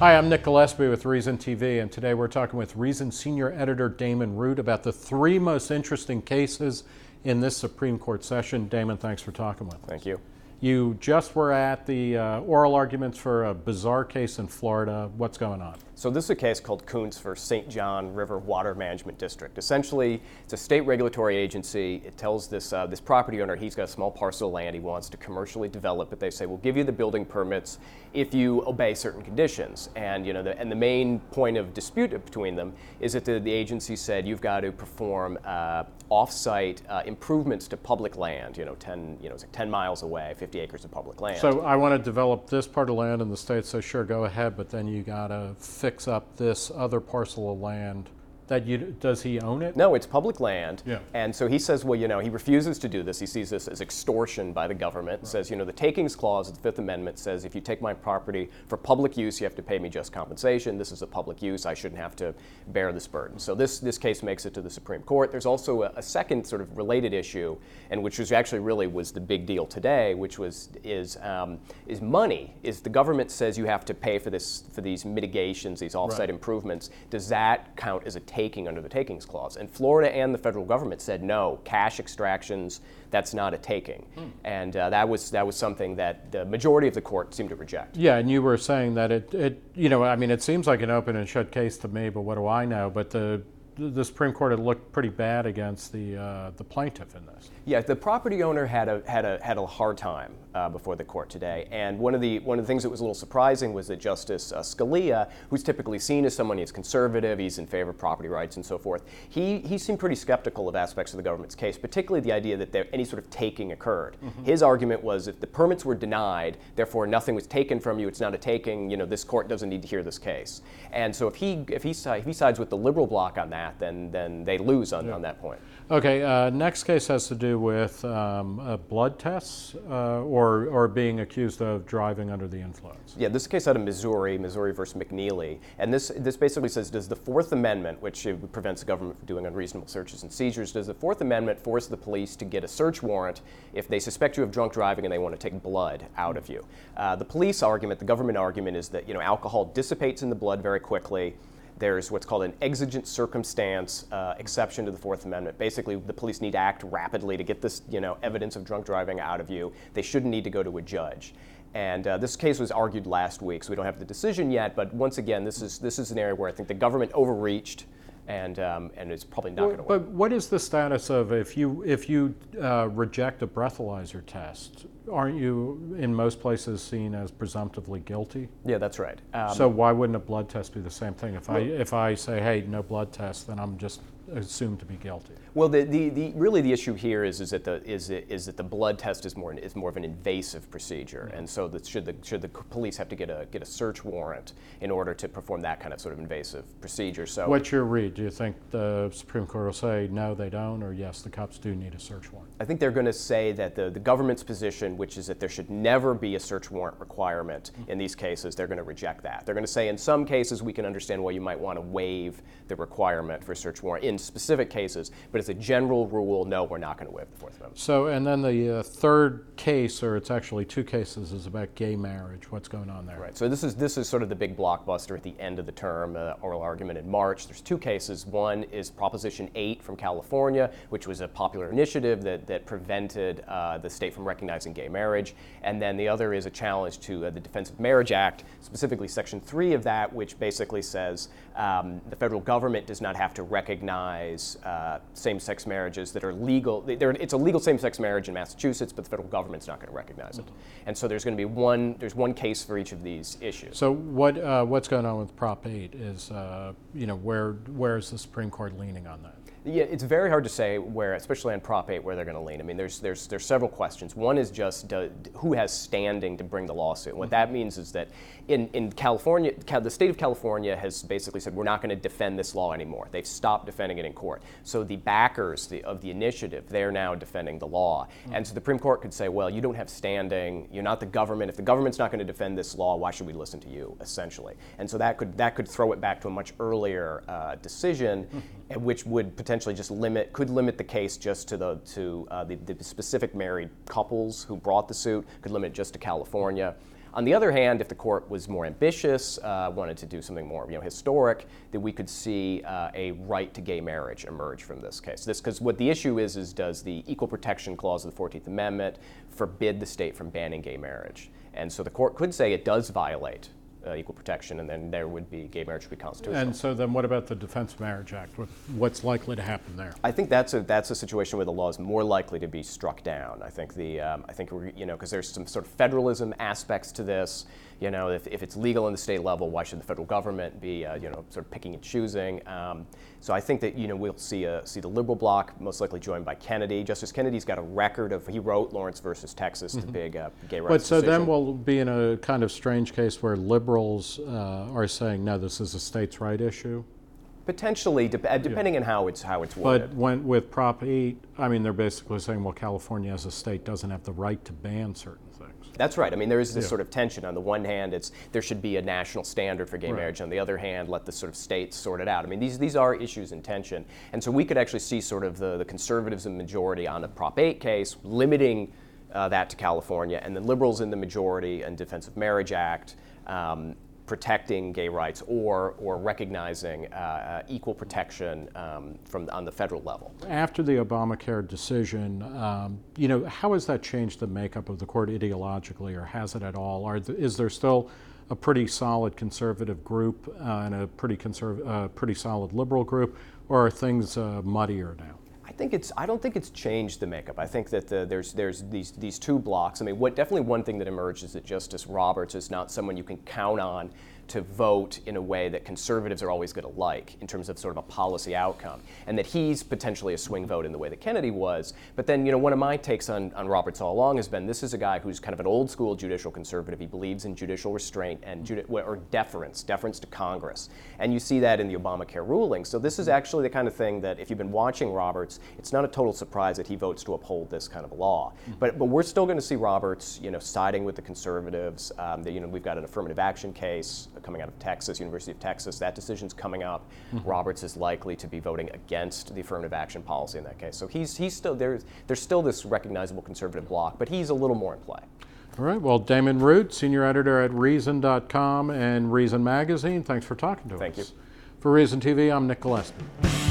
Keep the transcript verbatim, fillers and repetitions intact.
Hi, I'm Nick Gillespie with Reason T V, and today we're talking with Reason Senior Editor Damon Root about the three most interesting cases in this Supreme Court session. Damon, thanks for talking with us. Thank you. You just were at the uh, oral arguments for a bizarre case in Florida. What's going on? So this is a case called Koontz v. Saint John River Water Management District. Essentially, it's a state regulatory agency. It tells this uh, this property owner he's got a small parcel of land he wants to commercially develop it. They say, we'll give you the building permits if you obey certain conditions. And you know, the, and the main point of dispute between them is that the, the agency said you've got to perform uh, off-site uh, improvements to public land. You know, ten you know, it's like ten miles away, fifty acres of public land. So I want to develop this part of land, and the state says, sure, go ahead, but then you got to fix up this other parcel of land. That you, does he own it? No, it's public land. Yeah. And so he says, well, you know, he refuses to do this. He sees this as extortion by the government. Right. Says, you know, the takings clause of the Fifth Amendment says if you take my property for public use, you have to pay me just compensation. This is a public use. I shouldn't have to bear this burden. So this this case makes it to the Supreme Court. There's also a, a second sort of related issue, and which was actually really was the big deal today, which was is um, is money. Is the government says you have to pay for this for these mitigations, these off-site right. improvements. Does that count as a taking under the takings clause? And Florida and the federal government said no, cash extractions, that's not a taking. Hmm. And uh, that was that was something that the majority of the court seemed to reject. Yeah, and you were saying that it, it you know, I mean, it seems like an open and shut case to me, but what do I know? But the the Supreme Court had looked pretty bad against the uh, the plaintiff in this. Yeah, the property owner had a had a had a hard time uh, before the court today, and one of the one of the things that was a little surprising was that Justice uh, Scalia, who's typically seen as someone who's conservative, he's in favor of property rights and so forth, he he seemed pretty skeptical of aspects of the government's case, particularly the idea that there any sort of taking occurred. Mm-hmm. His argument was if the permits were denied, therefore nothing was taken from you, it's not a taking. You know, this court doesn't need to hear this case. And so if he if he if he sides with the liberal bloc on that, then then they lose on, yeah. on that point. Okay, uh, next case has to do with um, uh, blood tests uh, or or being accused of driving under the influence. Yeah, this is a case out of Missouri, Missouri versus McNeely, and this this basically says, does the Fourth Amendment, which prevents the government from doing unreasonable searches and seizures, does the Fourth Amendment force the police to get a search warrant if they suspect you of drunk driving and they want to take blood out of you? Uh, the police argument, the government argument, is that you know alcohol dissipates in the blood very quickly. There's what's called an exigent circumstance uh, exception to the Fourth Amendment. Basically, the police need to act rapidly to get this, you know, evidence of drunk driving out of you. They shouldn't need to go to a judge. And uh, this case was argued last week, so we don't have the decision yet. But once again, this is this is an area where I think the government overreached, and um, and it's probably not well, going to work. But what is the status of if you if you uh, reject a breathalyzer test? Aren't you in most places seen as presumptively guilty? Yeah, that's right. Um, so why wouldn't a blood test be the same thing? If I if I say, hey, no blood test, then I'm just assumed to be guilty. Well, the, the, the really the issue here is is that the is is that the blood test is more is more of an invasive procedure, mm-hmm. and so that should the should the police have to get a get a search warrant in order to perform that kind of sort of invasive procedure. So, what's your read? Do you think the Supreme Court will say no, they don't, or yes, the cops do need a search warrant? I think they're going to say that the the government's position, which is that there should never be a search warrant requirement in these cases, they're going to reject that. They're going to say in some cases we can understand why you might want to waive the requirement for a search warrant in specific cases, but as a general rule, no, we're not going to waive the Fourth Amendment. So, and then the uh, third case, or it's actually two cases, is about gay marriage. What's going on there? Right. So this is this is sort of the big blockbuster at the end of the term, uh, oral argument in March. There's two cases. One is Proposition eight from California, which was a popular initiative that that prevented uh, the state from recognizing gay marriage, and then the other is a challenge to uh, the Defense of Marriage Act, specifically Section three of that, which basically says um, the federal government does not have to recognize uh, same-sex marriages that are legal. They're, it's a legal same-sex marriage in Massachusetts, but the federal government's not going to recognize it. And so there's going to be one. There's one case for each of these issues. So what uh, what's going on with Prop eight is, uh, you know, where where is the Supreme Court leaning on that? Yeah, it's very hard to say where, especially on Prop eight, where they're going to lean. I mean, there's there's there's several questions. One is just do, who has standing to bring the lawsuit. What that means is that in in California, the state of California has basically said we're not going to defend this law anymore. They've stopped defending it in court. So the backers the, of the initiative, they're now defending the law. Mm-hmm. And so the Supreme Court could say, well, you don't have standing. You're not the government. If the government's not going to defend this law, why should we listen to you? Essentially. And so that could that could throw it back to a much earlier uh, decision, mm-hmm. which would potentially just limit could limit the case just to the to uh, the, the specific married couples who brought the suit. Could limit it just to California. On the other hand, if the court was more ambitious, uh, wanted to do something more you know, historic, then we could see uh, a right to gay marriage emerge from this case. This, because what the issue is, is does the Equal Protection Clause of the fourteenth Amendment forbid the state from banning gay marriage? And so the court could say it does violate Uh, equal protection, and then there would be gay marriage would be constitutional. And so then what about the Defense of Marriage Act? What, what's likely to happen there? I think that's a that's a situation where the law is more likely to be struck down. I think the um, I think we're, you know because there's some sort of federalism aspects to this. You know, if, if it's legal in the state level, why should the federal government be uh, you know sort of picking and choosing? Um, so I think that you know we'll see a, see the liberal bloc most likely joined by Kennedy. Justice Kennedy's got a record of he wrote Lawrence versus Texas, mm-hmm. the big uh, gay rights But so decision. then we'll be in a kind of strange case where liberals uh, are saying no, this is a states' right issue. Potentially, de- depending yeah. on how it's how it's worded. But when, with Prop eight, I mean, they're basically saying, well, California as a state doesn't have the right to ban certain things. That's right. I mean, there is this yeah. sort of tension. On the one hand, it's there should be a national standard for gay right. marriage. On the other hand, let the sort of states sort it out. I mean, these these are issues in tension, and so we could actually see sort of the, the conservatives in the majority on a Prop eight case limiting uh, that to California, and the liberals in the majority in Defense of Marriage Act. Um, protecting gay rights or or recognizing uh, uh, equal protection um, from on the federal level. After the Obamacare decision, um, you know, how has that changed the makeup of the court ideologically, or has it at all? Are th- is there still a pretty solid conservative group uh, and a pretty conserv- uh, pretty solid liberal group, or are things uh, muddier now? I think it's. I don't think it's changed the makeup. I think that the, there's there's these these two blocks. I mean, what definitely one thing that emerged is that Justice Roberts is not someone you can count on to vote in a way that conservatives are always going to like in terms of sort of a policy outcome, and that he's potentially a swing vote in the way that Kennedy was. But then, you know, one of my takes on, on Roberts all along has been this is a guy who's kind of an old school judicial conservative. He believes in judicial restraint and judi- or deference, deference to Congress, and you see that in the Obamacare ruling. So this is actually the kind of thing that if you've been watching Roberts, it's not a total surprise that he votes to uphold this kind of a law. Mm-hmm. But but we're still going to see Roberts, you know, siding with the conservatives. Um, that, you know, we've got an affirmative action case coming out of Texas, University of Texas. That decision's coming up. Mm-hmm. Roberts is likely to be voting against the affirmative action policy in that case. So he's he's still there's there's still this recognizable conservative bloc, but he's a little more in play. All right. Well, Damon Root, senior editor at Reason dot com and Reason Magazine. Thanks for talking to Thank us. Thank you. For Reason T V, I'm Nick Gillespie.